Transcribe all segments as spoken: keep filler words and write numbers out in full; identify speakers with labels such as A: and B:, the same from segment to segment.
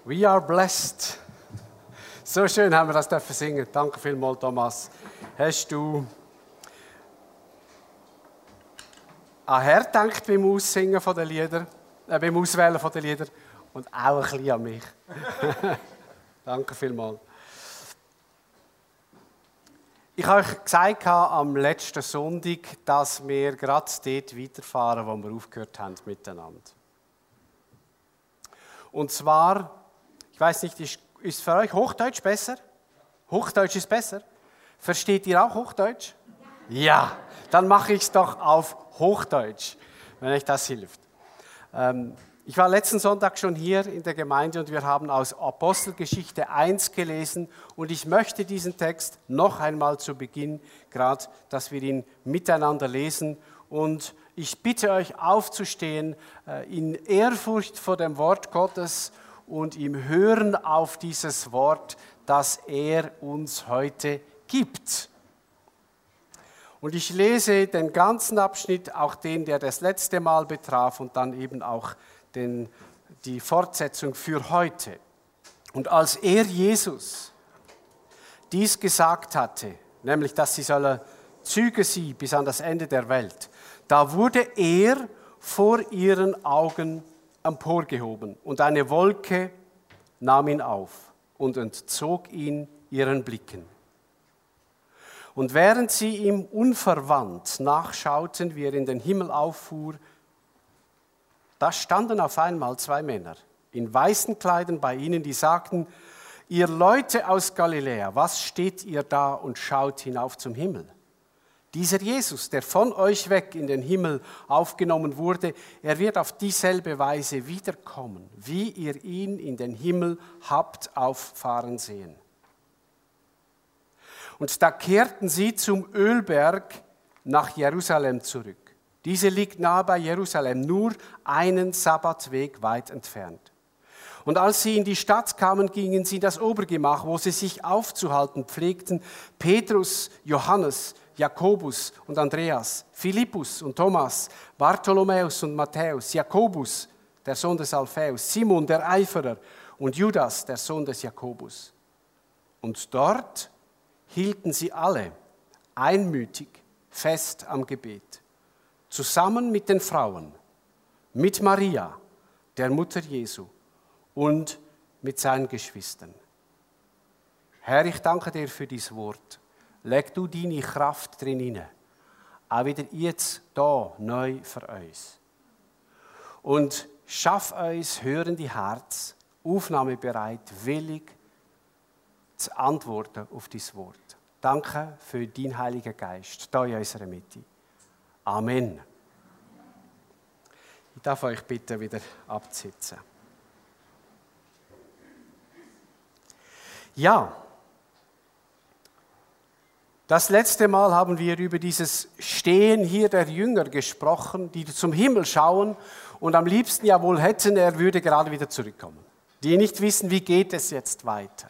A: We are blessed. So schön haben wir das dürfen singen. Danke vielmals, Thomas. Hast du an Herr gedacht beim Aussingen von den Liedern, äh, beim Auswählen von den Liedern und auch ein bisschen an mich. Danke vielmals. Ich habe euch gesagt am letzten Sonntag, dass wir gerade dort weiterfahren, wo wir aufgehört haben miteinander. Und zwar, ich weiß nicht, ist, ist für euch Hochdeutsch besser? Hochdeutsch ist besser? Versteht ihr auch Hochdeutsch? Ja, dann mache ich es doch auf Hochdeutsch, wenn euch das hilft. Ähm, ich war letzten Sonntag schon hier in der Gemeinde und wir haben aus Apostelgeschichte eins gelesen und ich möchte diesen Text noch einmal zu Beginn, gerade, dass wir ihn miteinander lesen und ich bitte euch aufzustehen äh, in Ehrfurcht vor dem Wort Gottes und im Hören auf dieses Wort, das er uns heute gibt. Und ich lese den ganzen Abschnitt, auch den, der das letzte Mal betraf und dann eben auch den, die Fortsetzung für heute. Und als er, Jesus, dies gesagt hatte, nämlich, dass sie solle Züge sie bis an das Ende der Welt, da wurde er vor ihren Augen emporgehoben und eine Wolke nahm ihn auf und entzog ihn ihren Blicken. Und während sie ihm unverwandt nachschauten, wie er in den Himmel auffuhr, da standen auf einmal zwei Männer in weißen Kleidern bei ihnen, die sagten: Ihr Leute aus Galiläa, was steht ihr da und schaut hinauf zum Himmel? Dieser Jesus, der von euch weg in den Himmel aufgenommen wurde, er wird auf dieselbe Weise wiederkommen, wie ihr ihn in den Himmel habt auffahren sehen. Und da kehrten sie zum Ölberg nach Jerusalem zurück. Diese liegt nahe bei Jerusalem, nur einen Sabbatweg weit entfernt. Und als sie in die Stadt kamen, gingen sie in das Obergemach, wo sie sich aufzuhalten pflegten. Petrus, Johannes, Jakobus und Andreas, Philippus und Thomas, Bartholomäus und Matthäus, Jakobus, der Sohn des Alphaeus, Simon, der Eiferer und Judas, der Sohn des Jakobus. Und dort hielten sie alle einmütig fest am Gebet, zusammen mit den Frauen, mit Maria, der Mutter Jesu, und mit seinen Geschwistern. Herr, ich danke dir für dein Wort. Leg du deine Kraft drin hinein. Auch wieder jetzt da neu für uns. Und schaff uns hörende Herz, aufnahmebereit, willig zu antworten auf dein Wort. Danke für deinen Heiligen Geist, da in unserer Mitte. Amen. Ich darf euch bitten, wieder abzusitzen. Ja, das letzte Mal haben wir über dieses Stehen hier der Jünger gesprochen, die zum Himmel schauen und am liebsten ja wohl hätten, er würde gerade wieder zurückkommen. Die nicht wissen, wie geht es jetzt weiter.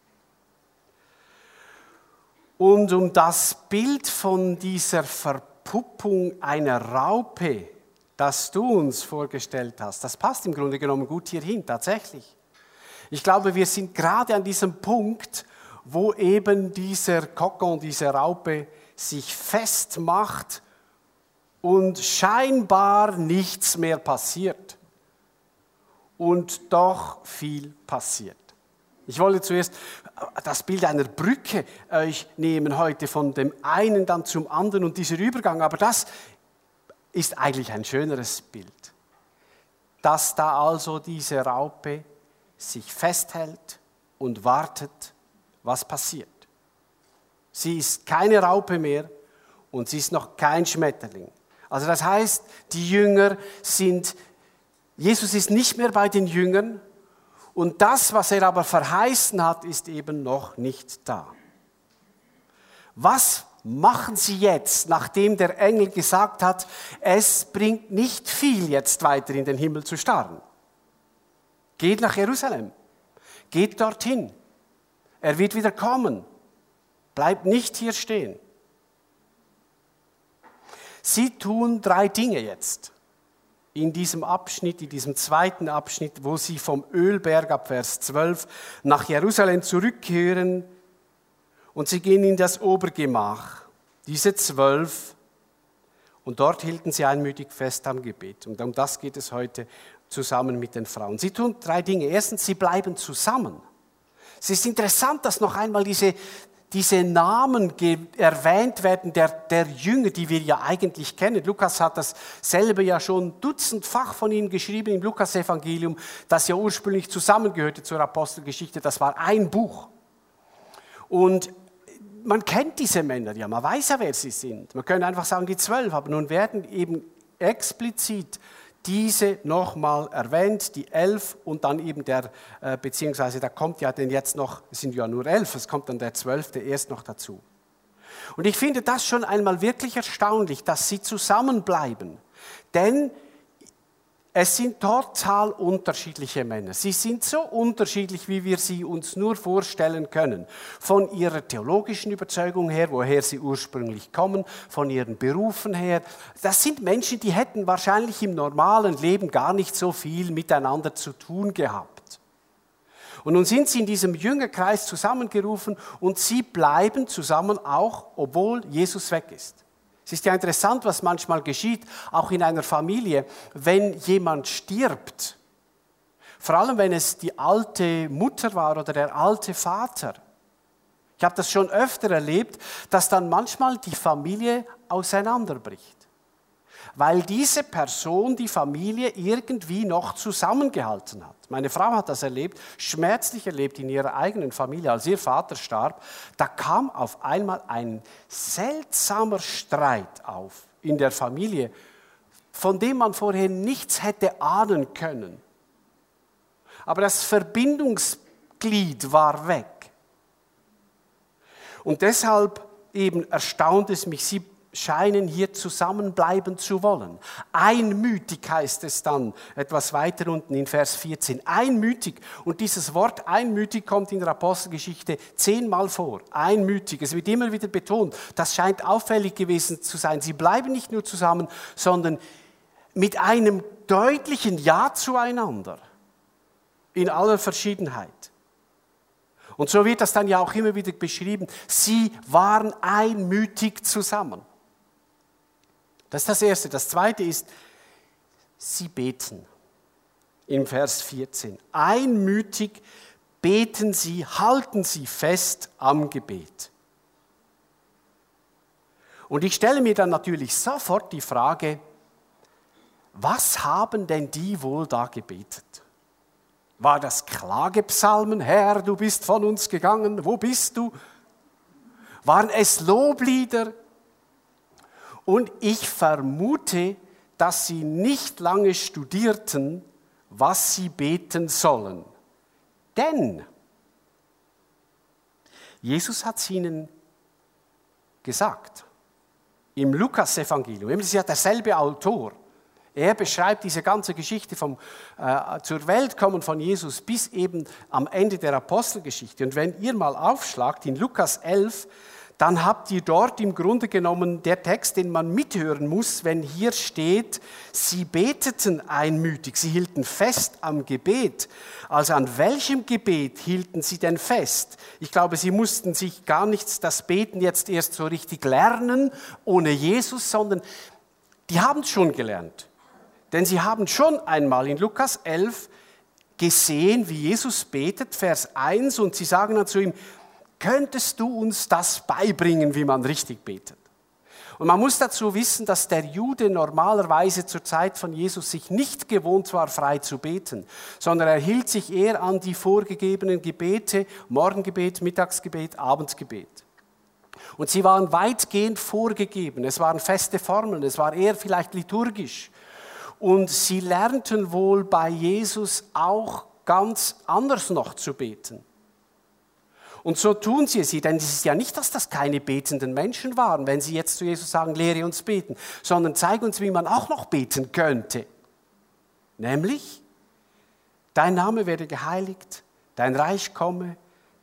A: Und um das Bild von dieser Verpuppung einer Raupe, das du uns vorgestellt hast, das passt im Grunde genommen gut hierhin, tatsächlich. Ich glaube, wir sind gerade an diesem Punkt, wo eben dieser Kokon, diese Raupe sich festmacht und scheinbar nichts mehr passiert. Und doch viel passiert. Ich wollte zuerst das Bild einer Brücke euch nehmen heute, von dem einen dann zum anderen und dieser Übergang, aber das ist eigentlich ein schöneres Bild. Dass da also diese Raupe sich festhält und wartet, was passiert. Sie ist keine Raupe mehr und sie ist noch kein Schmetterling. Also das heißt, die Jünger sind, Jesus ist nicht mehr bei den Jüngern und das, was er aber verheißen hat, ist eben noch nicht da. Was machen sie jetzt, nachdem der Engel gesagt hat, es bringt nicht viel, jetzt weiter in den Himmel zu starren? Geht nach Jerusalem, geht dorthin. Er wird wieder kommen. Bleibt nicht hier stehen. Sie tun drei Dinge jetzt. in diesem Abschnitt, in diesem zweiten Abschnitt, wo sie vom Ölberg ab Vers zwölf nach Jerusalem zurückkehren und sie gehen in das Obergemach, diese zwölf, und dort hielten sie einmütig fest am Gebet. Und um das geht es heute zusammen mit den Frauen. Sie tun drei Dinge. Erstens, sie bleiben zusammen. Es ist interessant, dass noch einmal diese diese Namen ge- erwähnt werden, der, der Jünger, die wir ja eigentlich kennen. Lukas hat dasselbe ja schon dutzendfach von ihnen geschrieben im Lukas-Evangelium, das ja ursprünglich zusammengehörte zur Apostelgeschichte. Das war ein Buch. Und man kennt diese Männer ja, man weiß ja, wer sie sind. Man könnte einfach sagen, die zwölf, aber nun werden eben explizit diese nochmal erwähnt, die elf und dann eben der, äh, beziehungsweise da kommt ja denn jetzt noch, es sind ja nur elf, es kommt dann der zwölfte erst noch dazu. Und ich finde das schon einmal wirklich erstaunlich, dass sie zusammenbleiben, denn es sind total unterschiedliche Männer. Sie sind so unterschiedlich, wie wir sie uns nur vorstellen können. Von ihrer theologischen Überzeugung her, woher sie ursprünglich kommen, von ihren Berufen her. Das sind Menschen, die hätten wahrscheinlich im normalen Leben gar nicht so viel miteinander zu tun gehabt. Und nun sind sie in diesem Jüngerkreis zusammengerufen und sie bleiben zusammen auch, obwohl Jesus weg ist. Es ist ja interessant, was manchmal geschieht, auch in einer Familie, wenn jemand stirbt. Vor allem, wenn es die alte Mutter war oder der alte Vater. Ich habe das schon öfter erlebt, dass dann manchmal die Familie auseinanderbricht. Weil diese Person die Familie irgendwie noch zusammengehalten hat. Meine Frau hat das erlebt, schmerzlich erlebt in ihrer eigenen Familie, als ihr Vater starb. Da kam auf einmal ein seltsamer Streit auf in der Familie, von dem man vorher nichts hätte ahnen können. Aber das Verbindungsglied war weg. Und deshalb eben erstaunt es mich, sie scheinen hier zusammenbleiben zu wollen. Einmütig heißt es dann, etwas weiter unten in Vers vierzehn. Einmütig. Und dieses Wort einmütig kommt in der Apostelgeschichte zehnmal vor. Einmütig. Es wird immer wieder betont. Das scheint auffällig gewesen zu sein. Sie bleiben nicht nur zusammen, sondern mit einem deutlichen Ja zueinander. In aller Verschiedenheit. Und so wird das dann ja auch immer wieder beschrieben. Sie waren einmütig zusammen. Das ist das Erste. Das Zweite ist, sie beten. Im Vers vierzehn. Einmütig beten sie, halten sie fest am Gebet. Und ich stelle mir dann natürlich sofort die Frage, was haben denn die wohl da gebetet? War das Klagepsalmen? Herr, du bist von uns gegangen, wo bist du? Waren es Loblieder? Und ich vermute, dass sie nicht lange studierten, was sie beten sollen. Denn Jesus hat es ihnen gesagt. Im Lukas-Evangelium, es ist ja derselbe Autor. Er beschreibt diese ganze Geschichte vom äh, zur Welt kommen von Jesus bis eben am Ende der Apostelgeschichte. Und wenn ihr mal aufschlagt in Lukas elf, dann habt ihr dort im Grunde genommen der Text, den man mithören muss, wenn hier steht, sie beteten einmütig, sie hielten fest am Gebet. Also an welchem Gebet hielten sie denn fest? Ich glaube, sie mussten sich gar nicht das Beten jetzt erst so richtig lernen, ohne Jesus, sondern die haben es schon gelernt. Denn sie haben schon einmal in Lukas elf gesehen, wie Jesus betet, Vers eins, und sie sagen dann zu ihm, könntest du uns das beibringen, wie man richtig betet? Und man muss dazu wissen, dass der Jude normalerweise zur Zeit von Jesus sich nicht gewohnt war, frei zu beten, sondern er hielt sich eher an die vorgegebenen Gebete, Morgengebet, Mittagsgebet, Abendgebet. Und sie waren weitgehend vorgegeben, es waren feste Formeln, es war eher vielleicht liturgisch. Und sie lernten wohl bei Jesus auch ganz anders noch zu beten. Und so tun sie es, denn es ist ja nicht, dass das keine betenden Menschen waren, wenn sie jetzt zu Jesus sagen, lehre uns beten, sondern zeig uns, wie man auch noch beten könnte. Nämlich, dein Name werde geheiligt, dein Reich komme,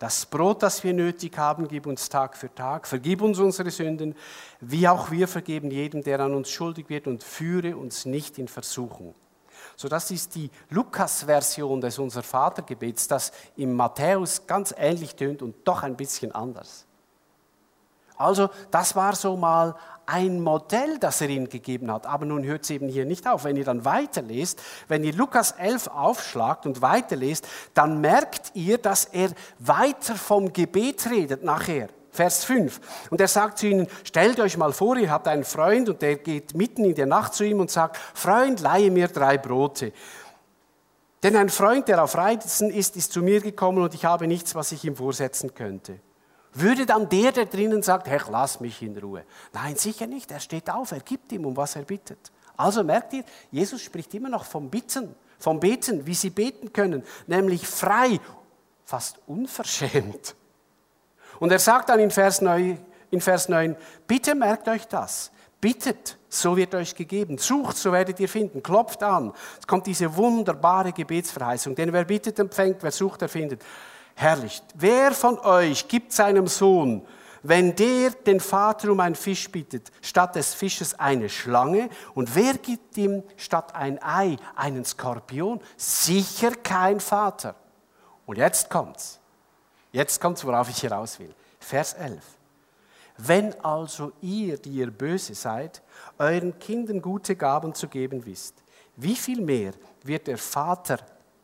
A: Das Brot, das wir nötig haben, gib uns Tag für Tag. Vergib uns unsere Sünden, wie auch wir vergeben jedem, der an uns schuldig wird, und führe uns nicht in Versuchung. So, das ist die Lukas-Version des Unser-Vater-Gebets, das im Matthäus ganz ähnlich tönt und doch ein bisschen anders. Also, das war so mal ein Modell, das er ihnen gegeben hat. Aber nun hört es eben hier nicht auf. Wenn ihr dann weiterlest, wenn ihr Lukas elf aufschlagt und weiterlest, dann merkt ihr, dass er weiter vom Gebet redet nachher. Vers fünf. Und er sagt zu ihnen, stellt euch mal vor, ihr habt einen Freund und der geht mitten in der Nacht zu ihm und sagt, Freund, leihe mir drei Brote. Denn ein Freund, der auf Reisen ist, ist zu mir gekommen und ich habe nichts, was ich ihm vorsetzen könnte. Würde dann der, der drinnen sagt, Herr, lass mich in Ruhe. Nein, sicher nicht. Er steht auf, er gibt ihm, um was er bittet. Also merkt ihr, Jesus spricht immer noch vom Bitten, vom Beten, wie sie beten können, nämlich frei, fast unverschämt. Und er sagt dann in Vers neun, in Vers neun, bitte merkt euch das, bittet, so wird euch gegeben, sucht, so werdet ihr finden, klopft an. Es kommt diese wunderbare Gebetsverheißung, denn wer bittet, empfängt, wer sucht, er findet. Herrlich. Wer von euch gibt seinem Sohn, wenn der den Vater um einen Fisch bittet, statt des Fisches eine Schlange? Und wer gibt ihm statt ein Ei einen Skorpion? Sicher kein Vater. Und jetzt kommt's. Jetzt kommt's, worauf ich hinaus will. Vers elf. Wenn also ihr, die ihr böse seid, euren Kindern gute Gaben zu geben wisst, wie viel mehr wird der Vater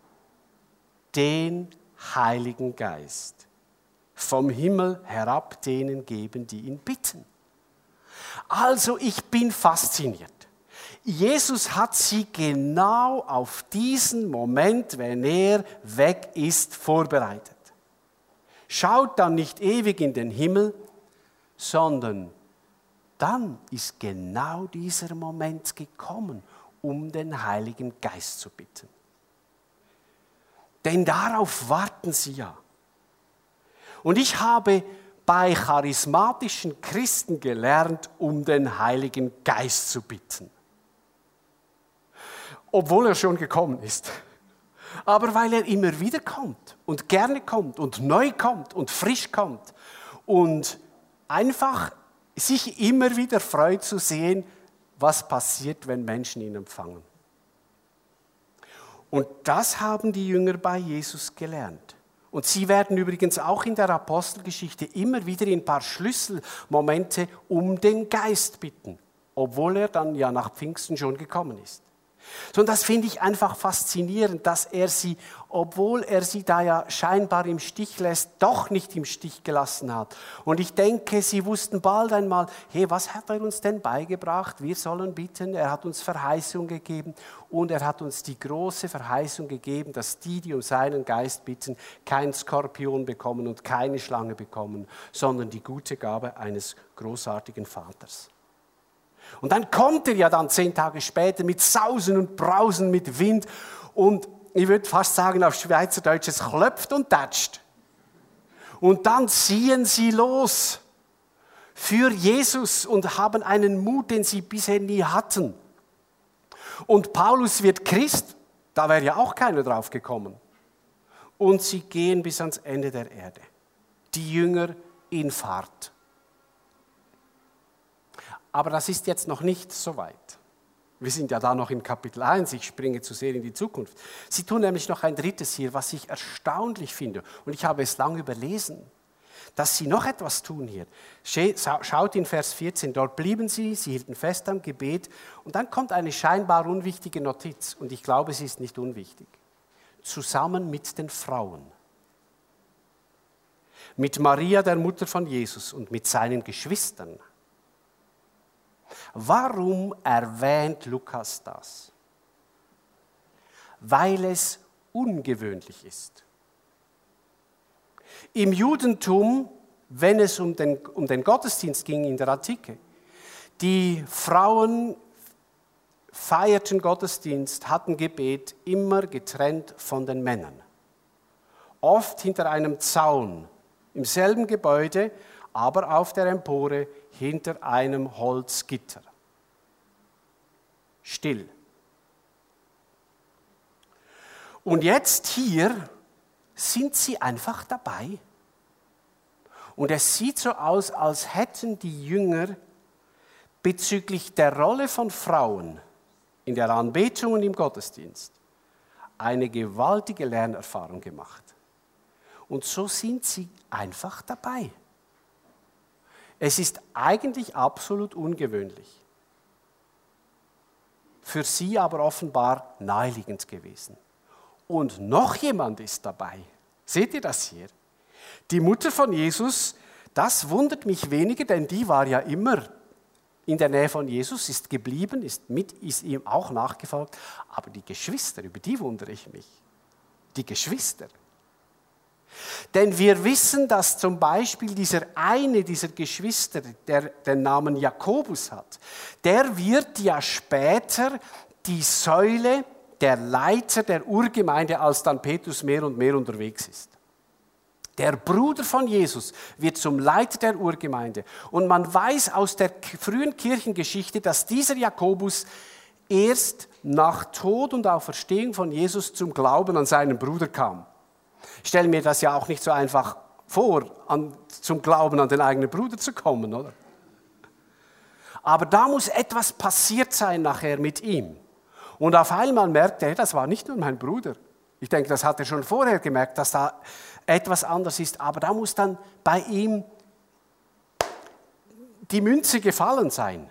A: den Heiligen Geist vom Himmel herab denen geben, die ihn bitten. Also ich bin fasziniert. Jesus hat sie genau auf diesen Moment, wenn er weg ist, vorbereitet. Schaut dann nicht ewig in den Himmel, sondern dann ist genau dieser Moment gekommen, um den Heiligen Geist zu bitten. Denn darauf warten sie ja. Und ich habe bei charismatischen Christen gelernt, um den Heiligen Geist zu bitten. Obwohl er schon gekommen ist. Aber weil er immer wieder kommt und gerne kommt und neu kommt und frisch kommt und einfach sich immer wieder freut zu sehen, was passiert, wenn Menschen ihn empfangen. Und das haben die Jünger bei Jesus gelernt. Und sie werden übrigens auch in der Apostelgeschichte immer wieder in ein paar Schlüsselmomente um den Geist bitten, obwohl er dann ja nach Pfingsten schon gekommen ist. So, und das finde ich einfach faszinierend, dass er sie, obwohl er sie da ja scheinbar im Stich lässt, doch nicht im Stich gelassen hat. Und ich denke, sie wussten bald einmal, hey, was hat er uns denn beigebracht? Wir sollen bitten, er hat uns Verheißung gegeben und er hat uns die große Verheißung gegeben, dass die, die um seinen Geist bitten, keinen Skorpion bekommen und keine Schlange bekommen, sondern die gute Gabe eines großartigen Vaters. Und dann kommt er ja dann zehn Tage später mit Sausen und Brausen, mit Wind und ich würde fast sagen auf Schweizerdeutsch, es klopft und tätscht. Und dann ziehen sie los für Jesus und haben einen Mut, den sie bisher nie hatten. Und Paulus wird Christ, da wäre ja auch keiner drauf gekommen. Und sie gehen bis ans Ende der Erde. Die Jünger in Fahrt. Aber das ist jetzt noch nicht so weit. Wir sind ja da noch in Kapitel eins, ich springe zu sehr in die Zukunft. Sie tun nämlich noch ein drittes hier, was ich erstaunlich finde. Und ich habe es lange überlesen, dass sie noch etwas tun hier. Schaut in Vers vierzehn, dort blieben sie, sie hielten fest am Gebet. Und dann kommt eine scheinbar unwichtige Notiz. Und ich glaube, sie ist nicht unwichtig. Zusammen mit den Frauen. Mit Maria, der Mutter von Jesus, und mit seinen Geschwistern. Warum erwähnt Lukas das? Weil es ungewöhnlich ist. Im Judentum, wenn es um den, um den Gottesdienst ging in der Antike, die Frauen feierten Gottesdienst, hatten Gebet immer getrennt von den Männern. Oft hinter einem Zaun, im selben Gebäude, aber auf der Empore hinter einem Holzgitter. Still. Und jetzt hier sind sie einfach dabei, Und es sieht so aus, als hätten die Jünger bezüglich der Rolle von Frauen in der Anbetung und im Gottesdienst eine gewaltige Lernerfahrung gemacht. Und so sind sie einfach dabei. Es ist eigentlich absolut ungewöhnlich. Für sie aber offenbar naheliegend gewesen. Und noch jemand ist dabei. Seht ihr das hier? Die Mutter von Jesus, das wundert mich weniger, denn die war ja immer in der Nähe von Jesus, ist geblieben, ist, mit, ist ihm auch nachgefolgt. Aber die Geschwister, über die wundere ich mich. Die Geschwister. Denn wir wissen, dass zum Beispiel dieser eine dieser Geschwister, der den Namen Jakobus hat, der wird ja später die Säule, der Leiter der Urgemeinde, als dann Petrus mehr und mehr unterwegs ist. Der Bruder von Jesus wird zum Leiter der Urgemeinde. Und man weiß aus der frühen Kirchengeschichte, dass dieser Jakobus erst nach Tod und Auferstehung von Jesus zum Glauben an seinen Bruder kam. Ich stelle mir das ja auch nicht so einfach vor, an, zum Glauben an den eigenen Bruder zu kommen, oder? Aber da muss etwas passiert sein nachher mit ihm. Und auf einmal merkt er, das war nicht nur mein Bruder. Ich denke, das hat er schon vorher gemerkt, dass da etwas anders ist. Aber da muss dann bei ihm die Münze gefallen sein.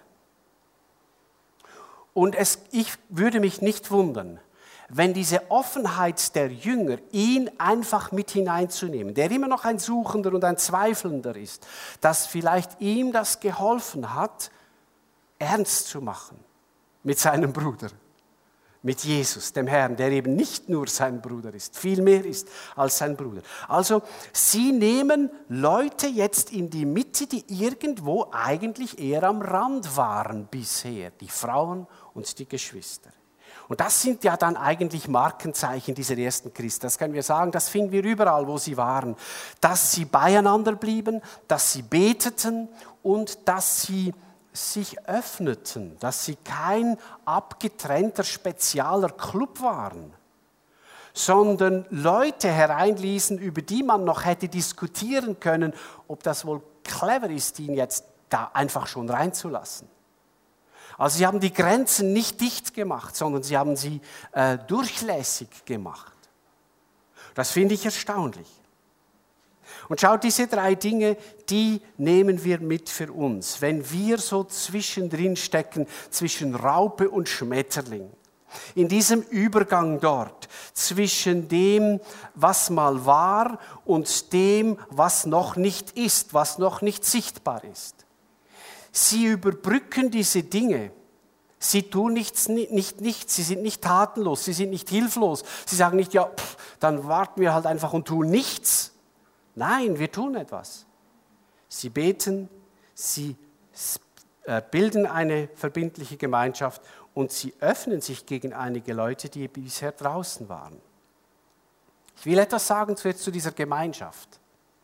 A: Und es, ich würde mich nicht wundern, wenn diese Offenheit der Jünger, ihn einfach mit hineinzunehmen, der immer noch ein Suchender und ein Zweifelnder ist, dass vielleicht ihm das geholfen hat, ernst zu machen mit seinem Bruder, mit Jesus, dem Herrn, der eben nicht nur sein Bruder ist, viel mehr ist als sein Bruder. Also sie nehmen Leute jetzt in die Mitte, die irgendwo eigentlich eher am Rand waren bisher, die Frauen und die Geschwister. Und das sind ja dann eigentlich Markenzeichen dieser ersten Christen. Das können wir sagen, das finden wir überall, wo sie waren. Dass sie beieinander blieben, dass sie beteten und dass sie sich öffneten, dass sie kein abgetrennter, spezieller Club waren, sondern Leute hereinließen, über die man noch hätte diskutieren können, ob das wohl clever ist, ihn jetzt da einfach schon reinzulassen. Also sie haben die Grenzen nicht dicht gemacht, sondern sie haben sie äh, durchlässig gemacht. Das finde ich erstaunlich. Und schaut, diese drei Dinge, die nehmen wir mit für uns. Wenn wir so zwischendrin stecken, zwischen Raupe und Schmetterling, in diesem Übergang dort, zwischen dem, was mal war und dem, was noch nicht ist, was noch nicht sichtbar ist. Sie überbrücken diese Dinge. Sie tun nichts, nicht, nichts, sie sind nicht tatenlos, sie sind nicht hilflos. Sie sagen nicht, ja, pff, dann warten wir halt einfach und tun nichts. Nein, wir tun etwas. Sie beten, sie bilden eine verbindliche Gemeinschaft und sie öffnen sich gegen einige Leute, die bisher draußen waren. Ich will etwas sagen zuerst zu dieser Gemeinschaft.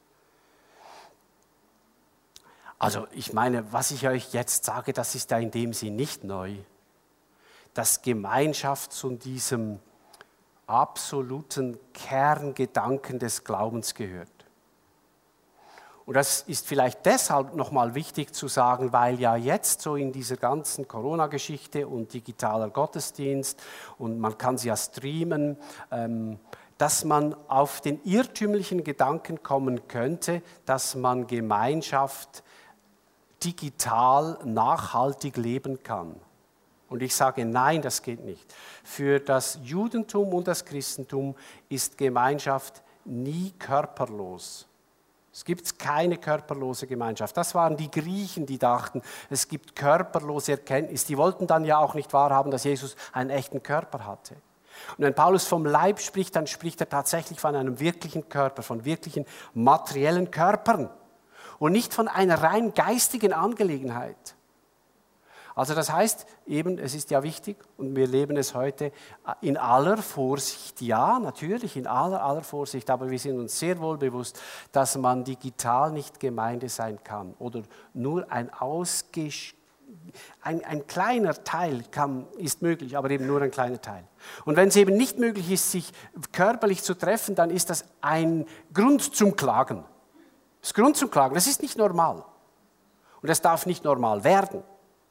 A: Also ich meine, was ich euch jetzt sage, das ist ja in dem Sinn nicht neu. Dass Gemeinschaft zu diesem absoluten Kerngedanken des Glaubens gehört. Und das ist vielleicht deshalb nochmal wichtig zu sagen, weil ja jetzt so in dieser ganzen Corona-Geschichte und digitaler Gottesdienst und man kann sie ja streamen, ähm, dass man auf den irrtümlichen Gedanken kommen könnte, dass man Gemeinschaft digital nachhaltig leben kann. Und ich sage, nein, das geht nicht. Für das Judentum und das Christentum ist Gemeinschaft nie körperlos. Es gibt keine körperlose Gemeinschaft. Das waren die Griechen, die dachten, es gibt körperlose Erkenntnis. Die wollten dann ja auch nicht wahrhaben, dass Jesus einen echten Körper hatte. Und wenn Paulus vom Leib spricht, dann spricht er tatsächlich von einem wirklichen Körper, von wirklichen materiellen Körpern. Und nicht von einer rein geistigen Angelegenheit. Also das heißt eben, es ist ja wichtig und wir leben es heute in aller Vorsicht. Ja, natürlich in aller, aller Vorsicht, aber wir sind uns sehr wohl bewusst, dass man digital nicht Gemeinde sein kann oder nur ein ausgesch Ein, ein kleiner Teil kann, ist möglich, aber eben nur ein kleiner Teil. Und wenn es eben nicht möglich ist, sich körperlich zu treffen, dann ist das ein Grund zum Klagen. Das ist Grund zum Klagen. Das ist nicht normal. Und es darf nicht normal werden.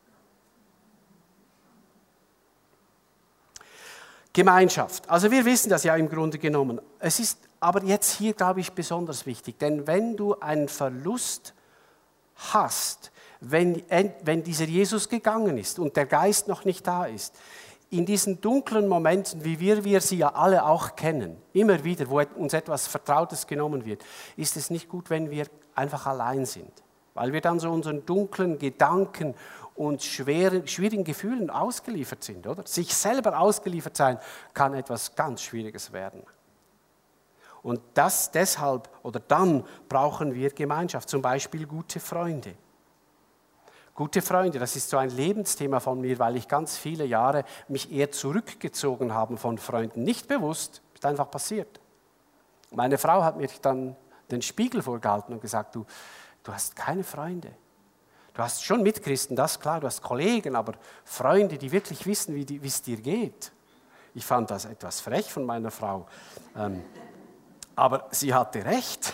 A: Gemeinschaft. Also wir wissen das ja im Grunde genommen. Es ist aber jetzt hier, glaube ich, besonders wichtig. Denn wenn du einen Verlust hast, wenn, wenn dieser Jesus gegangen ist und der Geist noch nicht da ist, in diesen dunklen Momenten, wie wir, wir sie ja alle auch kennen, immer wieder, wo uns etwas Vertrautes genommen wird, ist es nicht gut, wenn wir einfach allein sind. Weil wir dann so unseren dunklen Gedanken und schweren, schwierigen Gefühlen ausgeliefert sind, oder? Sich selber ausgeliefert sein, kann etwas ganz Schwieriges werden. Und das deshalb, oder dann brauchen wir Gemeinschaft, zum Beispiel gute Freunde. Gute Freunde, das ist so ein Lebensthema von mir, weil ich ganz viele Jahre mich eher zurückgezogen habe von Freunden. Nicht bewusst, ist einfach passiert. Meine Frau hat mir dann den Spiegel vorgehalten und gesagt, du, du hast keine Freunde. Du hast schon Mitchristen, das ist klar, du hast Kollegen, aber Freunde, die wirklich wissen, wie, die, wie es dir geht. Ich fand das etwas frech von meiner Frau. Ähm, aber sie hatte recht.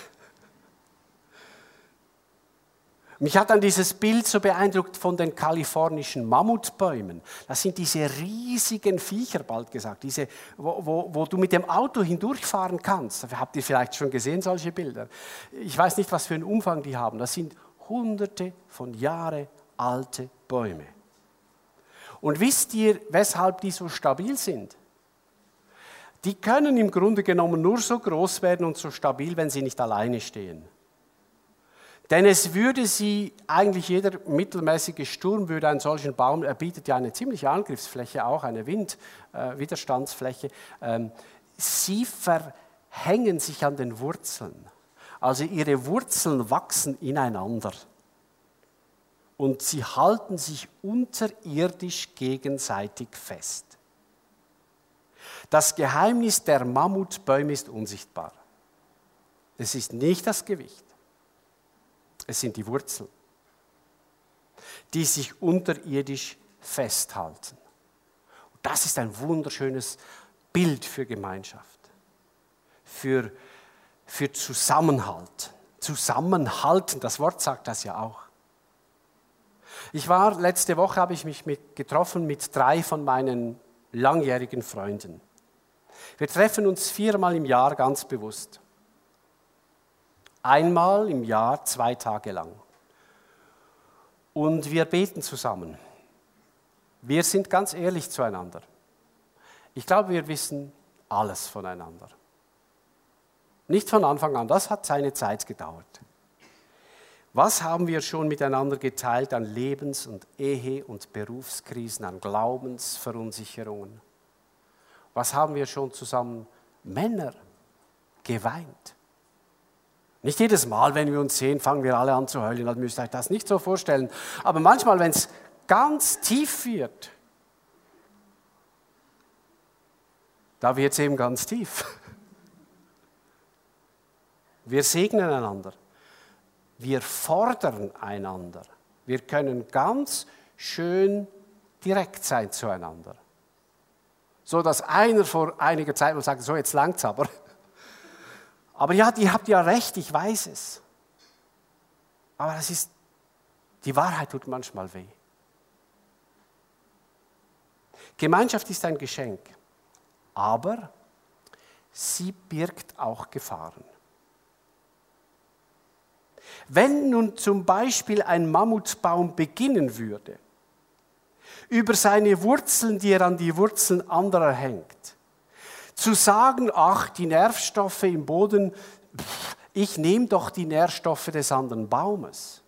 A: Mich hat dann dieses Bild so beeindruckt von den kalifornischen Mammutbäumen. Das sind diese riesigen Viecher, bald gesagt, diese, wo, wo, wo du mit dem Auto hindurchfahren kannst. Habt ihr vielleicht schon gesehen, solche Bilder? Ich weiß nicht, was für einen Umfang die haben. Das sind hunderte von Jahre alte Bäume. Und wisst ihr, weshalb die so stabil sind? Die können im Grunde genommen nur so groß werden und so stabil, wenn sie nicht alleine stehen. Denn es würde sie, eigentlich jeder mittelmäßige Sturm würde einen solchen Baum, er bietet ja eine ziemliche Angriffsfläche, auch eine Windwiderstandsfläche, äh, ähm, sie verhängen sich an den Wurzeln. Also ihre Wurzeln wachsen ineinander. Und sie halten sich unterirdisch gegenseitig fest. Das Geheimnis der Mammutbäume ist unsichtbar. Es ist nicht das Gewicht. Es sind die Wurzeln, die sich unterirdisch festhalten. Und das ist ein wunderschönes Bild für Gemeinschaft, für, für Zusammenhalt. Zusammenhalten, das Wort sagt das ja auch. Ich war, letzte Woche habe ich mich mit, getroffen mit drei von meinen langjährigen Freunden. Wir treffen uns viermal im Jahr ganz bewusst. Einmal im Jahr, zwei Tage lang. Und wir beten zusammen. Wir sind ganz ehrlich zueinander. Ich glaube, wir wissen alles voneinander. Nicht von Anfang an, das hat seine Zeit gedauert. Was haben wir schon miteinander geteilt an Lebens- und Ehe- und Berufskrisen, an Glaubensverunsicherungen? Was haben wir schon zusammen, Männer, geweint? Nicht jedes Mal, wenn wir uns sehen, fangen wir alle an zu heulen. Das müsst ihr euch das nicht so vorstellen. Aber manchmal, wenn es ganz tief wird, da wird es eben ganz tief. Wir segnen einander. Wir fordern einander. Wir können ganz schön direkt sein zueinander. So dass einer vor einiger Zeit mal sagt, so jetzt langt's aber. Aber ja, ihr habt ja recht, ich weiß es. Aber das ist, die Wahrheit tut manchmal weh. Gemeinschaft ist ein Geschenk, aber sie birgt auch Gefahren. Wenn nun zum Beispiel ein Mammutbaum beginnen würde, über seine Wurzeln, die er an die Wurzeln anderer hängt, zu sagen, ach, die Nährstoffe im Boden, ich nehme doch die Nährstoffe des anderen Baumes,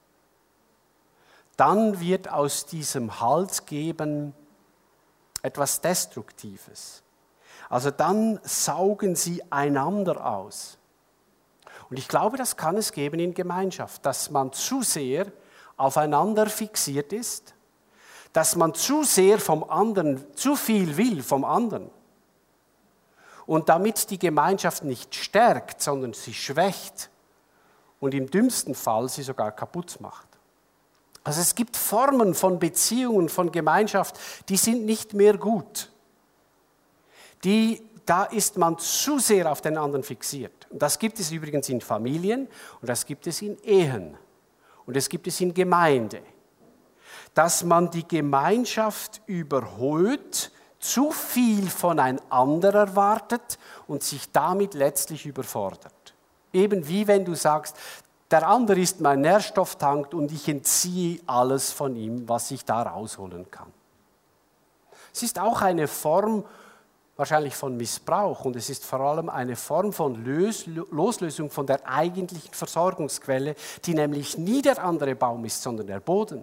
A: dann wird aus diesem Haltgeben etwas Destruktives. Also dann saugen sie einander aus. Und ich glaube, das kann es geben in Gemeinschaft, dass man zu sehr aufeinander fixiert ist, dass man zu sehr vom anderen, zu viel will vom anderen. Und damit die Gemeinschaft nicht stärkt, sondern sie schwächt und im dümmsten Fall sie sogar kaputt macht. Also es gibt Formen von Beziehungen, von Gemeinschaft, die sind nicht mehr gut. Die da ist man zu sehr auf den anderen fixiert. Und das gibt es übrigens in Familien und das gibt es in Ehen und das gibt es in Gemeinde. Dass man die Gemeinschaft überholt, zu viel voneinander erwartet und sich damit letztlich überfordert. Eben wie wenn du sagst, der andere ist mein Nährstofftank und ich entziehe alles von ihm, was ich da rausholen kann. Es ist auch eine Form wahrscheinlich von Missbrauch und es ist vor allem eine Form von Lös- Loslösung von der eigentlichen Versorgungsquelle, die nämlich nie der andere Baum ist, sondern der Boden.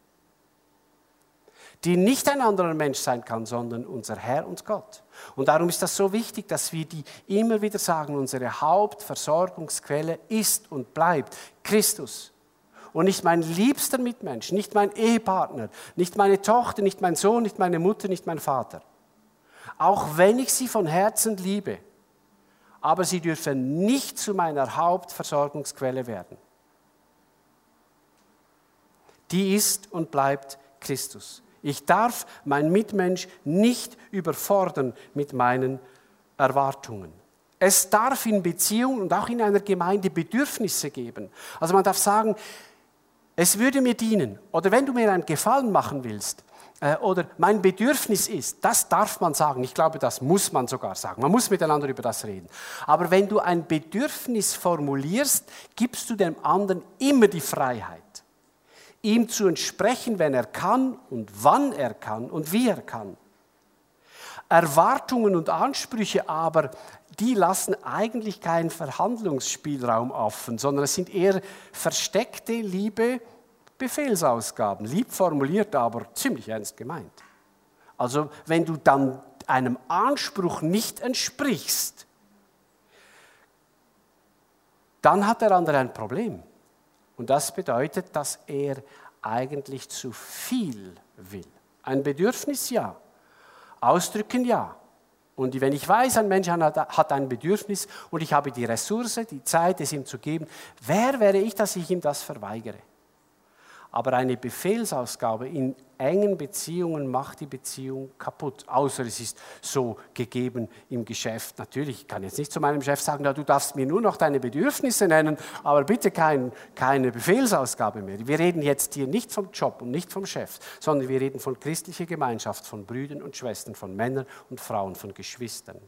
A: Die nicht ein anderer Mensch sein kann, sondern unser Herr und Gott. Und darum ist das so wichtig, dass wir die immer wieder sagen, unsere Hauptversorgungsquelle ist und bleibt Christus. Und nicht mein liebster Mitmensch, nicht mein Ehepartner, nicht meine Tochter, nicht mein Sohn, nicht meine Mutter, nicht mein Vater. Auch wenn ich sie von Herzen liebe, aber sie dürfen nicht zu meiner Hauptversorgungsquelle werden. Die ist und bleibt Christus. Ich darf meinen Mitmensch nicht überfordern mit meinen Erwartungen. Es darf in Beziehungen und auch in einer Gemeinde Bedürfnisse geben. Also man darf sagen, es würde mir dienen oder wenn du mir einen Gefallen machen willst äh, oder mein Bedürfnis ist, das darf man sagen. Ich glaube, das muss man sogar sagen. Man muss miteinander über das reden. Aber wenn du ein Bedürfnis formulierst, gibst du dem anderen immer die Freiheit, ihm zu entsprechen, wenn er kann und wann er kann und wie er kann. Erwartungen und Ansprüche aber, die lassen eigentlich keinen Verhandlungsspielraum offen, sondern es sind eher versteckte, liebe Befehlsausgaben. Lieb formuliert, aber ziemlich ernst gemeint. Also wenn du dann einem Anspruch nicht entsprichst, dann hat der andere ein Problem. Und das bedeutet, dass er eigentlich zu viel will. Ein Bedürfnis, ja. Ausdrücken, ja. Und wenn ich weiß, ein Mensch hat ein Bedürfnis und ich habe die Ressource, die Zeit, es ihm zu geben, wer wäre ich, dass ich ihm das verweigere? Aber eine Befehlsausgabe in engen Beziehungen macht die Beziehung kaputt. Außer es ist so gegeben im Geschäft. Natürlich, ich kann jetzt nicht zu meinem Chef sagen, du darfst mir nur noch deine Bedürfnisse nennen, aber bitte kein, keine Befehlsausgabe mehr. Wir reden jetzt hier nicht vom Job und nicht vom Chef, sondern wir reden von christlicher Gemeinschaft, von Brüdern und Schwestern, von Männern und Frauen, von Geschwistern.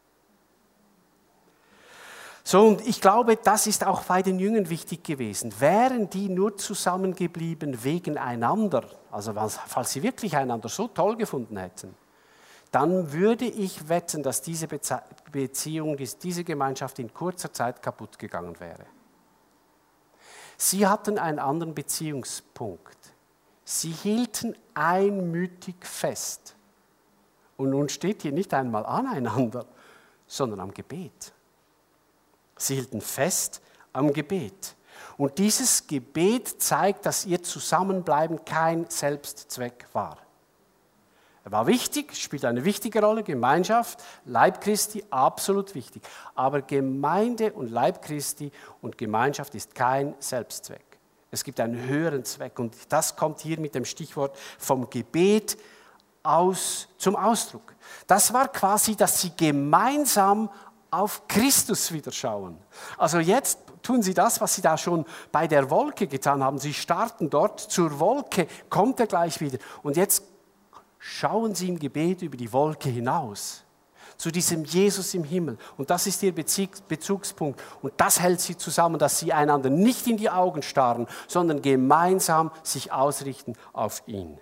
A: So, und ich glaube, das ist auch bei den Jüngern wichtig gewesen. Wären die nur zusammengeblieben wegen einander, also falls sie wirklich einander so toll gefunden hätten, dann würde ich wetten, dass diese Beziehung, diese Gemeinschaft in kurzer Zeit kaputt gegangen wäre. Sie hatten einen anderen Beziehungspunkt. Sie hielten einmütig fest. Und nun steht hier nicht einmal aneinander, sondern am Gebet. Sie hielten fest am Gebet. Und dieses Gebet zeigt, dass ihr Zusammenbleiben kein Selbstzweck war. Er war wichtig, spielt eine wichtige Rolle, Gemeinschaft, Leib Christi, absolut wichtig. Aber Gemeinde und Leib Christi und Gemeinschaft ist kein Selbstzweck. Es gibt einen höheren Zweck und das kommt hier mit dem Stichwort vom Gebet aus, zum Ausdruck. Das war quasi, dass sie gemeinsam auf Christus wieder schauen. Also jetzt tun sie das, was sie da schon bei der Wolke getan haben. Sie starten dort, zur Wolke kommt er gleich wieder. Und jetzt schauen sie im Gebet über die Wolke hinaus, zu diesem Jesus im Himmel. Und das ist ihr Bezugspunkt. Und das hält sie zusammen, dass sie einander nicht in die Augen starren, sondern gemeinsam sich ausrichten auf ihn.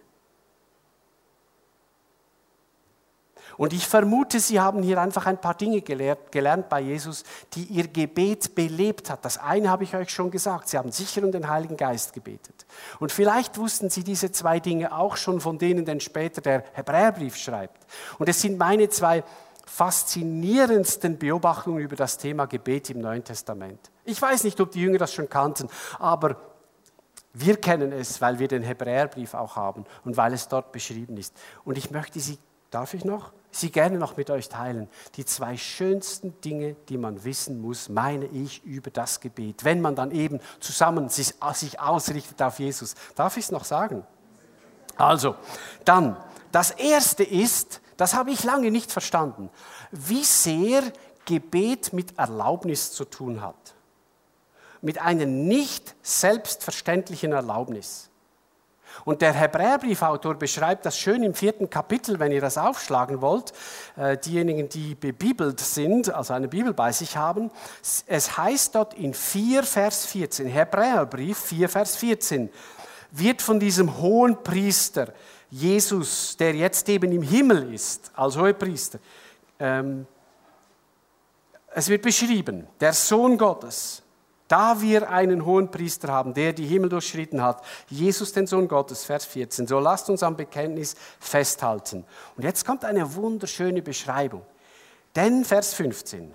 A: Und ich vermute, Sie haben hier einfach ein paar Dinge gelehrt, gelernt bei Jesus, die Ihr Gebet belebt hat. Das eine habe ich euch schon gesagt, Sie haben sicher um den Heiligen Geist gebetet. Und vielleicht wussten Sie diese zwei Dinge auch schon, von denen denn später der Hebräerbrief schreibt. Und es sind meine zwei faszinierendsten Beobachtungen über das Thema Gebet im Neuen Testament. Ich weiß nicht, ob die Jünger das schon kannten, aber wir kennen es, weil wir den Hebräerbrief auch haben und weil es dort beschrieben ist. Und ich möchte Sie, darf ich noch? Sie gerne noch mit euch teilen. Die zwei schönsten Dinge, die man wissen muss, meine ich, über das Gebet. Wenn man dann eben zusammen sich, sich ausrichtet auf Jesus. Darf ich es noch sagen? Also, dann, das Erste ist, das habe ich lange nicht verstanden, wie sehr Gebet mit Erlaubnis zu tun hat. Mit einer nicht selbstverständlichen Erlaubnis. Und der Hebräerbriefautor beschreibt das schön im vierten Kapitel, wenn ihr das aufschlagen wollt, äh, diejenigen, die bebibelt sind, also eine Bibel bei sich haben. Es heißt dort in vier Vers vierzehn, Hebräerbrief vier Vers vierzehn, wird von diesem hohen Priester Jesus, der jetzt eben im Himmel ist, als Hohepriester, ähm, es wird beschrieben, der Sohn Gottes, da wir einen hohen Priester haben, der die Himmel durchschritten hat, Jesus, den Sohn Gottes, Vers vierzehn, so lasst uns am Bekenntnis festhalten. Und jetzt kommt eine wunderschöne Beschreibung. Denn Vers fünfzehn,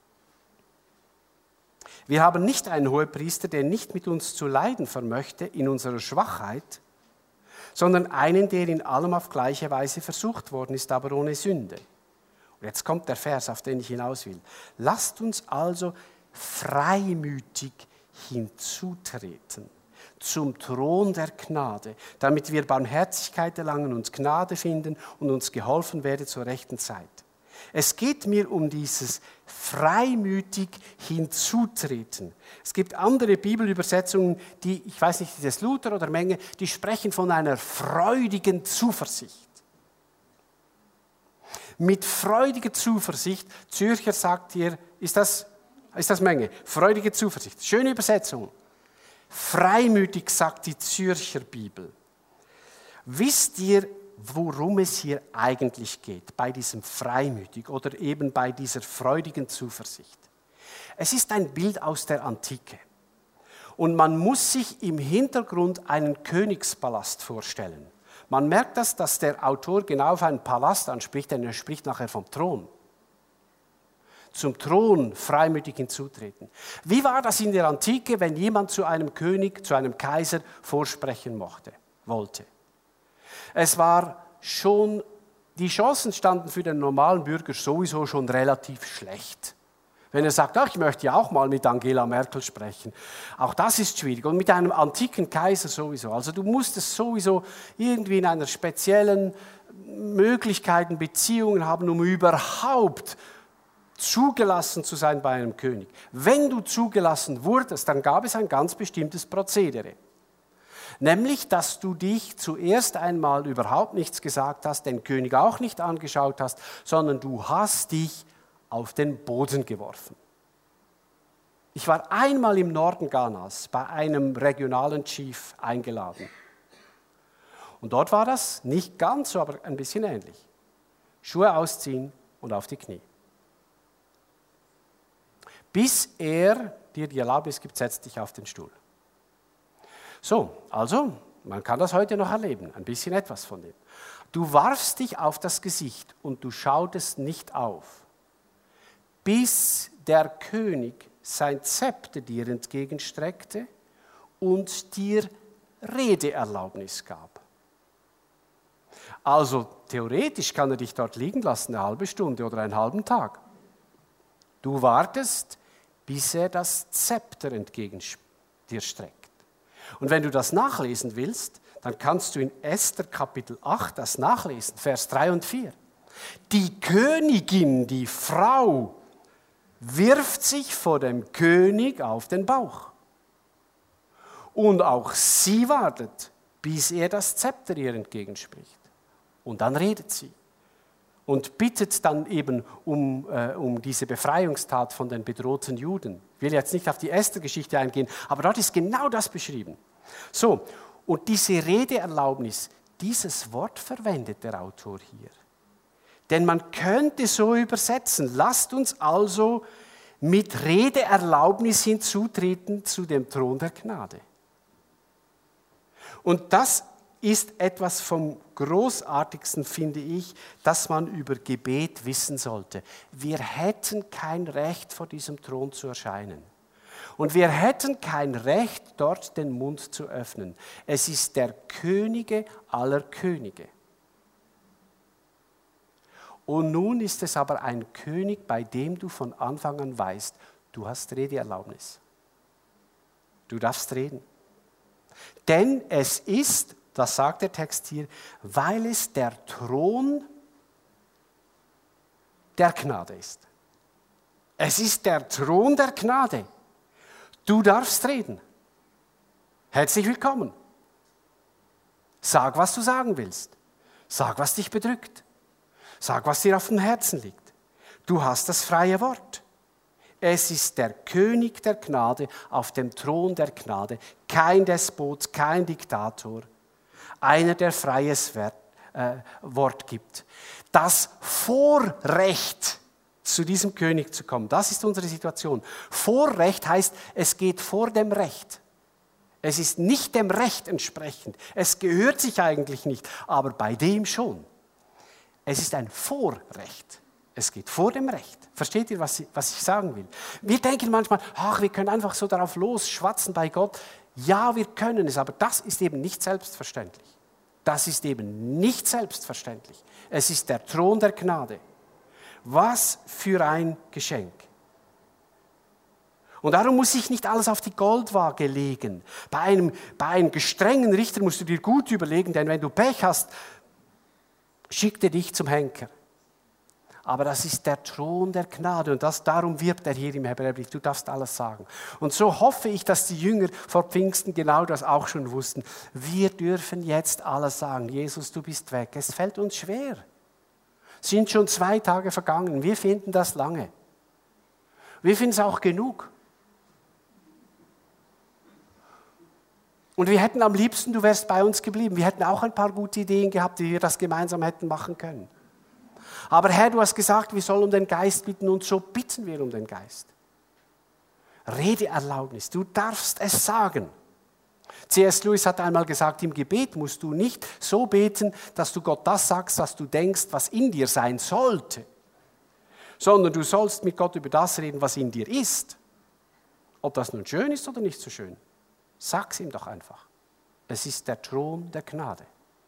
A: wir haben nicht einen Hohepriester, der nicht mit uns zu leiden vermöchte in unserer Schwachheit, sondern einen, der in allem auf gleiche Weise versucht worden ist, aber ohne Sünde. Und jetzt kommt der Vers, auf den ich hinaus will. Lasst uns also freimütig hinzutreten zum Thron der Gnade, damit wir Barmherzigkeit erlangen und Gnade finden und uns geholfen werde zur rechten Zeit. Es geht mir um dieses freimütig hinzutreten. Es gibt andere Bibelübersetzungen, die, ich weiß nicht, ist es Luther oder Menge, die sprechen von einer freudigen Zuversicht. Mit freudiger Zuversicht, Zürcher sagt hier, ist das Ist das Menge? Freudige Zuversicht. Schöne Übersetzung. Freimütig sagt die Zürcher Bibel. Wisst ihr, worum es hier eigentlich geht, bei diesem freimütig oder eben bei dieser freudigen Zuversicht? Es ist ein Bild aus der Antike. Und man muss sich im Hintergrund einen Königspalast vorstellen. Man merkt das, dass der Autor genau auf einen Palast anspricht, denn er spricht nachher vom Thron. Zum Thron freimütig hinzutreten. Wie war das in der Antike, wenn jemand zu einem König, zu einem Kaiser vorsprechen mochte, wollte? Es war schon, die Chancen standen für den normalen Bürger sowieso schon relativ schlecht. Wenn er sagt, ach, ich möchte ja auch mal mit Angela Merkel sprechen. Auch das ist schwierig. Und mit einem antiken Kaiser sowieso. Also du musstest sowieso irgendwie in einer speziellen Möglichkeiten, Beziehungen haben, um überhaupt zugelassen zu sein bei einem König. Wenn du zugelassen wurdest, dann gab es ein ganz bestimmtes Prozedere. Nämlich, dass du dich zuerst einmal überhaupt nichts gesagt hast, den König auch nicht angeschaut hast, sondern du hast dich auf den Boden geworfen. Ich war einmal im Norden Ghanas bei einem regionalen Chief eingeladen. Und dort war das nicht ganz so, aber ein bisschen ähnlich. Schuhe ausziehen und auf die Knie. Bis er dir die Erlaubnis gibt, setz dich auf den Stuhl. So, also, man kann das heute noch erleben, ein bisschen etwas von dem. Du warfst dich auf das Gesicht und du schautest nicht auf, bis der König sein Zepter dir entgegenstreckte und dir Redeerlaubnis gab. Also, theoretisch kann er dich dort liegen lassen, eine halbe Stunde oder einen halben Tag. Du wartest, bis er das Zepter entgegen dir streckt. Und wenn du das nachlesen willst, dann kannst du in Esther Kapitel acht das nachlesen, Vers drei und vier. Die Königin, die Frau, wirft sich vor dem König auf den Bauch. Und auch sie wartet, bis er das Zepter ihr entgegenspricht. Und dann redet sie. Und bittet dann eben um, äh, um diese Befreiungstat von den bedrohten Juden. Ich will jetzt nicht auf die Esther-Geschichte eingehen, aber dort ist genau das beschrieben. So, und diese Redeerlaubnis, dieses Wort verwendet der Autor hier. Denn man könnte so übersetzen, lasst uns also mit Redeerlaubnis hinzutreten zu dem Thron der Gnade. Und das ist etwas vom Großartigsten, finde ich, dass man über Gebet wissen sollte. Wir hätten kein Recht, vor diesem Thron zu erscheinen. Und wir hätten kein Recht, dort den Mund zu öffnen. Es ist der Könige aller Könige. Und nun ist es aber ein König, bei dem du von Anfang an weißt, du hast Redeerlaubnis. Du darfst reden. Denn es ist, das sagt der Text hier, weil es der Thron der Gnade ist. Es ist der Thron der Gnade. Du darfst reden. Herzlich willkommen. Sag, was du sagen willst. Sag, was dich bedrückt. Sag, was dir auf dem Herzen liegt. Du hast das freie Wort. Es ist der König der Gnade auf dem Thron der Gnade. Kein Despot, kein Diktator. Einer, der freies Wort gibt. Das Vorrecht, zu diesem König zu kommen, das ist unsere Situation. Vorrecht heißt, es geht vor dem Recht. Es ist nicht dem Recht entsprechend. Es gehört sich eigentlich nicht, aber bei dem schon. Es ist ein Vorrecht. Es geht vor dem Recht. Versteht ihr, was ich, was ich sagen will? Wir denken manchmal, ach, wir können einfach so darauf losschwatzen bei Gott. Ja, wir können es, aber das ist eben nicht selbstverständlich. Das ist eben nicht selbstverständlich. Es ist der Thron der Gnade. Was für ein Geschenk. Und darum muss ich nicht alles auf die Goldwaage legen. Bei einem, bei einem gestrengen Richter musst du dir gut überlegen, denn wenn du Pech hast, schickt er dich zum Henker. Aber das ist der Thron der Gnade und das, darum wirbt er hier im Hebräerbrief. Du darfst alles sagen. Und so hoffe ich, dass die Jünger vor Pfingsten genau das auch schon wussten. Wir dürfen jetzt alles sagen. Jesus, du bist weg. Es fällt uns schwer. Es sind schon zwei Tage vergangen. Wir finden das lange. Wir finden es auch genug. Und wir hätten am liebsten, du wärst bei uns geblieben. Wir hätten auch ein paar gute Ideen gehabt, wie wir das gemeinsam hätten machen können. Aber Herr, du hast gesagt, wir sollen um den Geist bitten und so bitten wir um den Geist. Redeerlaubnis, du darfst es sagen. C S Lewis hat einmal gesagt, im Gebet musst du nicht so beten, dass du Gott das sagst, was du denkst, was in dir sein sollte, sondern du sollst mit Gott über das reden, was in dir ist. Ob das nun schön ist oder nicht so schön, sag's ihm doch einfach. Es ist der Thron der Gnade.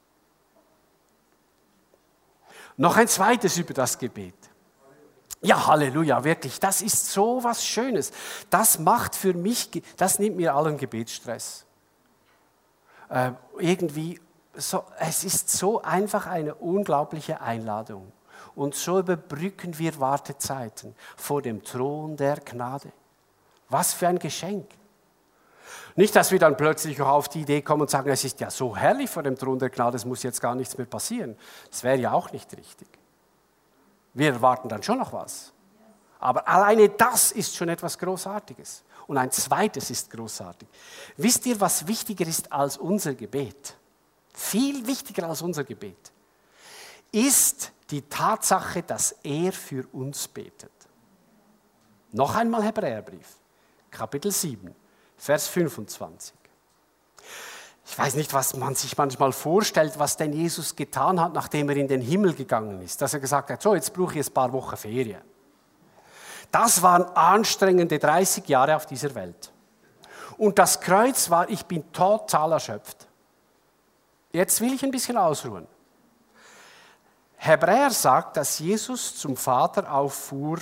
A: Noch ein zweites über das Gebet. Ja, Halleluja, wirklich, das ist so was Schönes. Das macht für mich, das nimmt mir allen Gebetsstress. Äh, irgendwie, so, es ist so einfach eine unglaubliche Einladung. Und so überbrücken wir Wartezeiten vor dem Thron der Gnade. Was für ein Geschenk. Nicht, dass wir dann plötzlich auch auf die Idee kommen und sagen, es ist ja so herrlich vor dem Thron der Gnade, es muss jetzt gar nichts mehr passieren. Das wäre ja auch nicht richtig. Wir erwarten dann schon noch was. Aber alleine das ist schon etwas Großartiges. Und ein zweites ist großartig. Wisst ihr, was wichtiger ist als unser Gebet? Viel wichtiger als unser Gebet ist die Tatsache, dass er für uns betet. Noch einmal Hebräerbrief, Kapitel sieben. Vers fünfundzwanzig. Ich weiß nicht, was man sich manchmal vorstellt, was denn Jesus getan hat, nachdem er in den Himmel gegangen ist. Dass er gesagt hat, so, jetzt brauche ich jetzt ein paar Wochen Ferien. Das waren anstrengende dreißig Jahre auf dieser Welt. Und das Kreuz war, ich bin total erschöpft. Jetzt will ich ein bisschen ausruhen. Hebräer sagt, dass Jesus zum Vater auffuhr,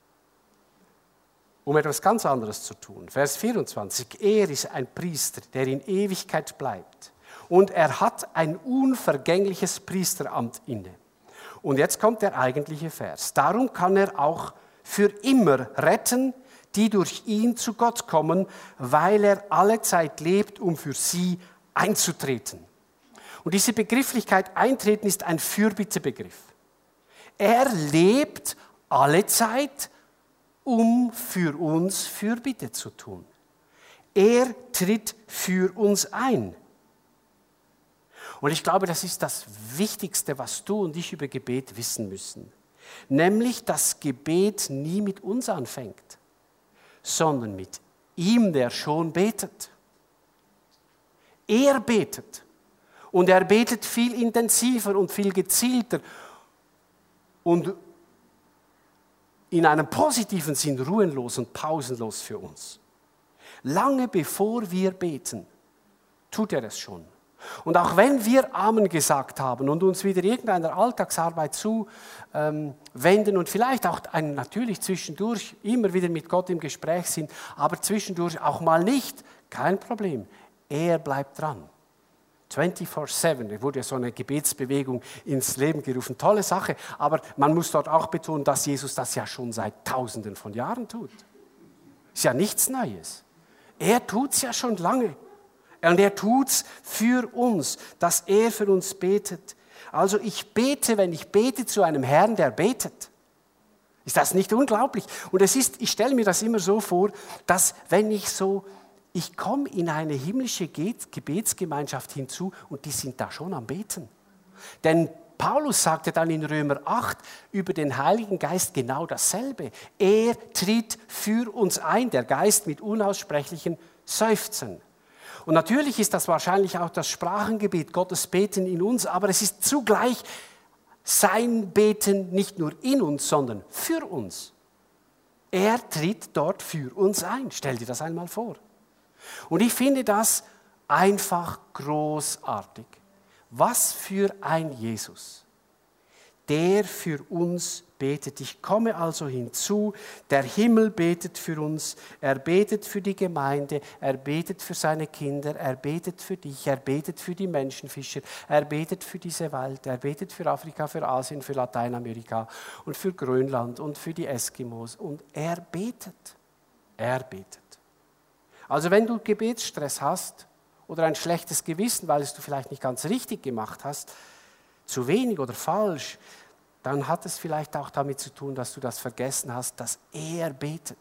A: um etwas ganz anderes zu tun. Vers vierundzwanzig. Er ist ein Priester, der in Ewigkeit bleibt. Und er hat ein unvergängliches Priesteramt inne. Und jetzt kommt der eigentliche Vers. Darum kann er auch für immer retten, die durch ihn zu Gott kommen, weil er alle Zeit lebt, um für sie einzutreten. Und diese Begrifflichkeit eintreten ist ein Fürbitebegriff. Er lebt alle Zeit, um für uns Fürbitte zu tun. Er tritt für uns ein. Und ich glaube, das ist das Wichtigste, was du und ich über Gebet wissen müssen. Nämlich, dass Gebet nie mit uns anfängt, sondern mit ihm, der schon betet. Er betet. Und er betet viel intensiver und viel gezielter und in einem positiven Sinn ruhenlos und pausenlos für uns. Lange bevor wir beten, tut er es schon. Und auch wenn wir Amen gesagt haben und uns wieder irgendeiner Alltagsarbeit zuwenden und vielleicht auch ein, natürlich zwischendurch immer wieder mit Gott im Gespräch sind, aber zwischendurch auch mal nicht, kein Problem. Er bleibt dran. vierundzwanzig sieben, da wurde ja so eine Gebetsbewegung ins Leben gerufen. Tolle Sache, aber man muss dort auch betonen, dass Jesus das ja schon seit Tausenden von Jahren tut. Ist ja nichts Neues. Er tut es ja schon lange. Und er tut es für uns, dass er für uns betet. Also ich bete, wenn ich bete zu einem Herrn, der betet. Ist das nicht unglaublich? Und es ist, ich stelle mir das immer so vor, dass wenn ich so, ich komme in eine himmlische Gebetsgemeinschaft hinzu und die sind da schon am Beten. Denn Paulus sagte dann in Römer acht über den Heiligen Geist genau dasselbe. Er tritt für uns ein, der Geist mit unaussprechlichen Seufzen. Und natürlich ist das wahrscheinlich auch das Sprachengebet, Gottes Beten in uns, aber es ist zugleich sein Beten nicht nur in uns, sondern für uns. Er tritt dort für uns ein. Stell dir das einmal vor. Und ich finde das einfach großartig. Was für ein Jesus, der für uns betet. Ich komme also hinzu, der Himmel betet für uns, er betet für die Gemeinde, er betet für seine Kinder, er betet für dich, er betet für die Menschenfischer, er betet für diese Welt, er betet für Afrika, für Asien, für Lateinamerika und für Grönland und für die Eskimos und er betet, er betet. Also wenn du Gebetsstress hast oder ein schlechtes Gewissen, weil es du vielleicht nicht ganz richtig gemacht hast, zu wenig oder falsch, dann hat es vielleicht auch damit zu tun, dass du das vergessen hast, dass er betet.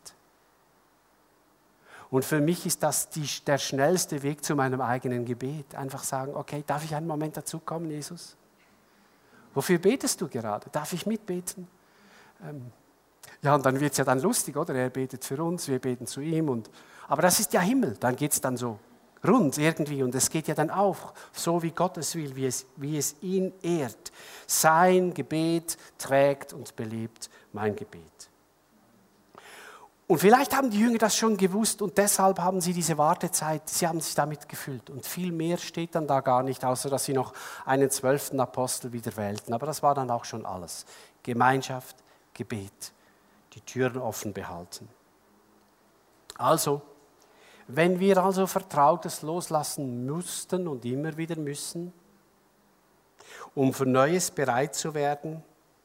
A: Und für mich ist das die, der schnellste Weg zu meinem eigenen Gebet. Einfach sagen, okay, darf ich einen Moment dazu kommen, Jesus? Wofür betest du gerade? Darf ich mitbeten? Ähm, ja, und dann wird es ja dann lustig, oder? Er betet für uns, wir beten zu ihm. Und, aber das ist ja Himmel, dann geht es dann so rund irgendwie und es geht ja dann auch so, wie Gott es will, wie es, wie es ihn ehrt. Sein Gebet trägt und belebt mein Gebet. Und vielleicht haben die Jünger das schon gewusst und deshalb haben sie diese Wartezeit, sie haben sich damit gefüllt. Und viel mehr steht dann da gar nicht, außer dass sie noch einen zwölften Apostel wieder wählten. Aber das war dann auch schon alles. Gemeinschaft, Gebet, die Türen offen behalten. Also, wenn wir also Vertrautes loslassen mussten und immer wieder müssen, um für Neues bereit zu werden,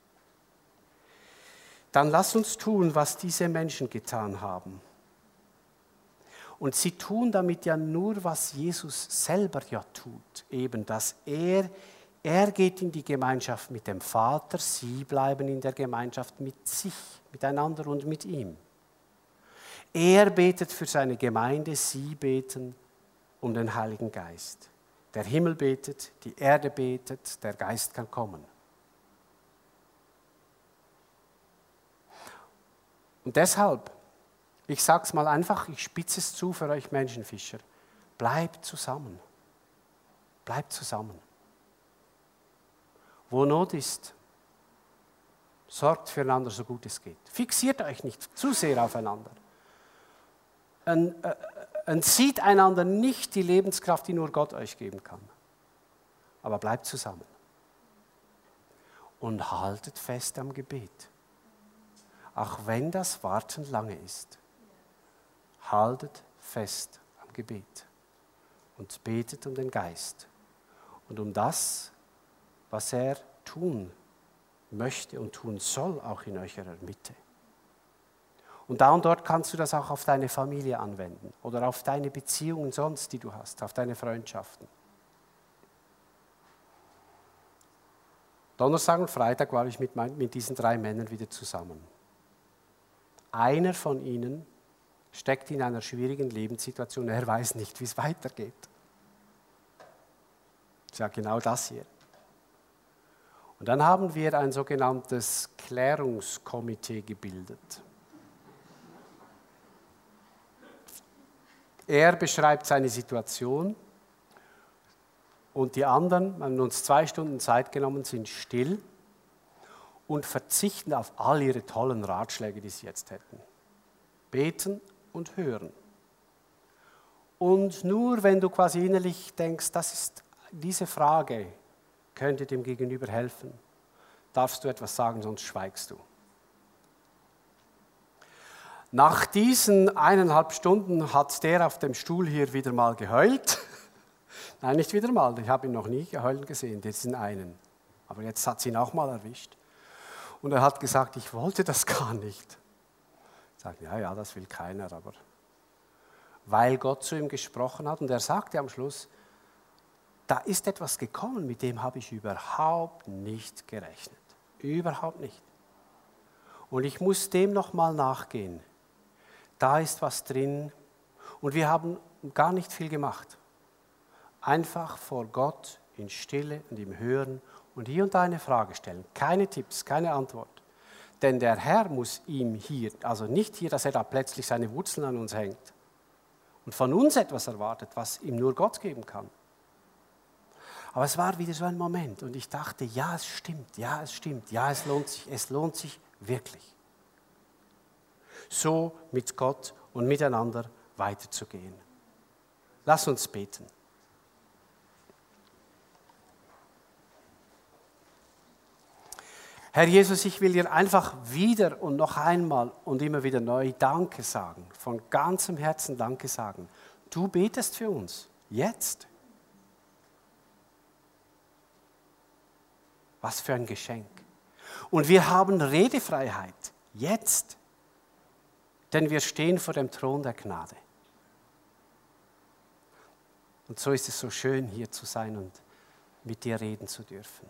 A: dann lass uns tun, was diese Menschen getan haben. Und sie tun damit ja nur, was Jesus selber ja tut, eben, dass er, er geht in die Gemeinschaft mit dem Vater, sie bleiben in der Gemeinschaft mit sich, miteinander und mit ihm. Er betet für seine Gemeinde, sie beten um den Heiligen Geist. Der Himmel betet, die Erde betet, der Geist kann kommen. Und deshalb, ich sage es mal einfach, ich spitze es zu für euch Menschenfischer, bleibt zusammen. Bleibt zusammen. Wo Not ist, sorgt füreinander so gut es geht. Fixiert euch nicht zu sehr aufeinander. Entzieht einander nicht die Lebenskraft, die nur Gott euch geben kann. Aber bleibt zusammen. Und haltet fest am Gebet. Auch wenn das Warten lange ist. Haltet fest am Gebet. Und betet um den Geist. Und um das, was er tun möchte und tun soll, auch in eurer Mitte. Und da und dort kannst du das auch auf deine Familie anwenden oder auf deine Beziehungen sonst, die du hast, auf deine Freundschaften. Donnerstag und Freitag war ich mit, mein, mit diesen drei Männern wieder zusammen. Einer von ihnen steckt in einer schwierigen Lebenssituation, er weiß nicht, wie es weitergeht. Das ist ja genau das hier. Und dann haben wir ein sogenanntes Klärungskomitee gebildet. Er beschreibt seine Situation und die anderen, wir haben uns zwei Stunden Zeit genommen, sind still und verzichten auf all ihre tollen Ratschläge, die sie jetzt hätten. Beten und hören. Und nur wenn du quasi innerlich denkst, das ist, diese Frage könnte dem Gegenüber helfen, darfst du etwas sagen, sonst schweigst du. Nach diesen eineinhalb Stunden hat der auf dem Stuhl hier wieder mal geheult. Nein, nicht wieder mal. Ich habe ihn noch nie heulen gesehen, diesen einen. Aber jetzt hat sie ihn auch mal erwischt. Und er hat gesagt, ich wollte das gar nicht. Ich sage, ja, ja, das will keiner, aber weil Gott zu ihm gesprochen hat und er sagte am Schluss, da ist etwas gekommen, mit dem habe ich überhaupt nicht gerechnet. Überhaupt nicht. Und ich muss dem nochmal nachgehen. Da ist was drin und wir haben gar nicht viel gemacht. Einfach vor Gott in Stille und im Hören und hier und da eine Frage stellen. Keine Tipps, keine Antwort. Denn der Herr muss ihm hier, also nicht hier, dass er da plötzlich seine Wurzeln an uns hängt und von uns etwas erwartet, was ihm nur Gott geben kann. Aber es war wieder so ein Moment und ich dachte, ja, es stimmt, ja, es stimmt, ja, es lohnt sich, es lohnt sich wirklich. So mit Gott und miteinander weiterzugehen. Lass uns beten. Herr Jesus, ich will dir einfach wieder und noch einmal und immer wieder neu Danke sagen, von ganzem Herzen Danke sagen. Du betest für uns, jetzt. Was für ein Geschenk. Und wir haben Redefreiheit, jetzt. Denn wir stehen vor dem Thron der Gnade. Und so ist es so schön, hier zu sein und mit dir reden zu dürfen.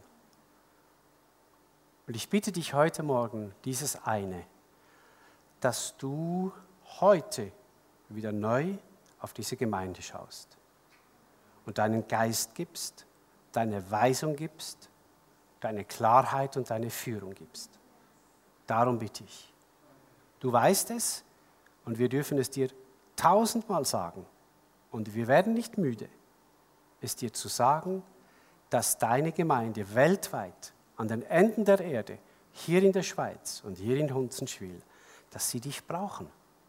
A: Und ich bitte dich heute Morgen, dieses eine, dass du heute wieder neu auf diese Gemeinde schaust und deinen Geist gibst, deine Weisung gibst, deine Klarheit und deine Führung gibst. Darum bitte ich. Du weißt es und wir dürfen es dir tausendmal sagen und wir werden nicht müde, es dir zu sagen, dass deine Gemeinde weltweit an den Enden der Erde, hier in der Schweiz und hier in Hunzenschwil, dass sie dich brauchen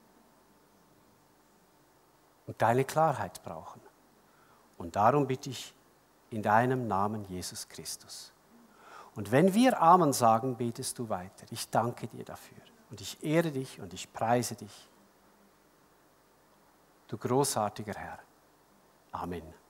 A: und deine Klarheit brauchen. Und darum bitte ich in deinem Namen Jesus Christus. Und wenn wir Amen sagen, betest du weiter. Ich danke dir dafür und ich ehre dich und ich preise dich. Du großartiger Herr. Amen.